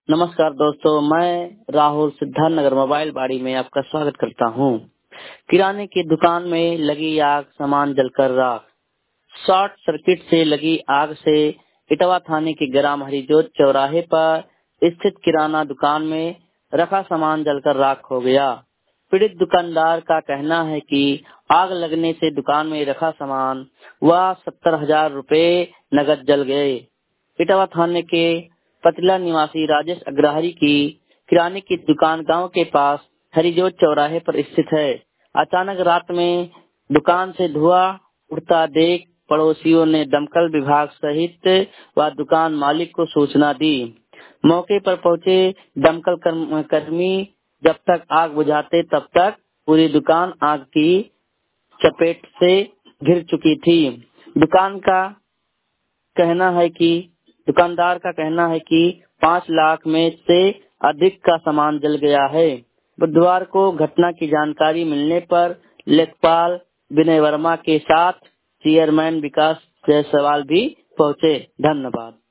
नमस्कार दोस्तों, मैं राहुल सिद्धार्थनगर मोबाइल बाड़ी में आपका स्वागत करता हूं। किराने की दुकान में लगी आग, सामान जलकर राख। शॉर्ट सर्किट से लगी आग से इटवा थाने के ग्राम हरिजोत चौराहे पर स्थित किराना दुकान में रखा सामान जलकर राख हो गया। पीड़ित दुकानदार का कहना है कि आग लगने से दुकान में रखा सामान व 70,000 रुपए नगद जल गए। इटवा थाने के पतिला निवासी राजेश अग्रहरी की किराने की दुकान गांव के पास हरिजोत चौराहे पर स्थित है। अचानक रात में दुकान से धुआं उड़ता देख पड़ोसियों ने दमकल विभाग सहित व दुकान मालिक को सूचना दी। मौके पर पहुंचे दमकल कर्मी जब तक आग बुझाते तब तक पूरी दुकान आग की चपेट से घिर चुकी थी। दुकान का कहना है कि दुकानदार का कहना है कि 5 लाख में से अधिक का सामान जल गया है। बुधवार को घटना की जानकारी मिलने पर लेखपाल विनय वर्मा के साथ चेयरमैन विकास जायसवाल भी पहुंचे। धन्यवाद।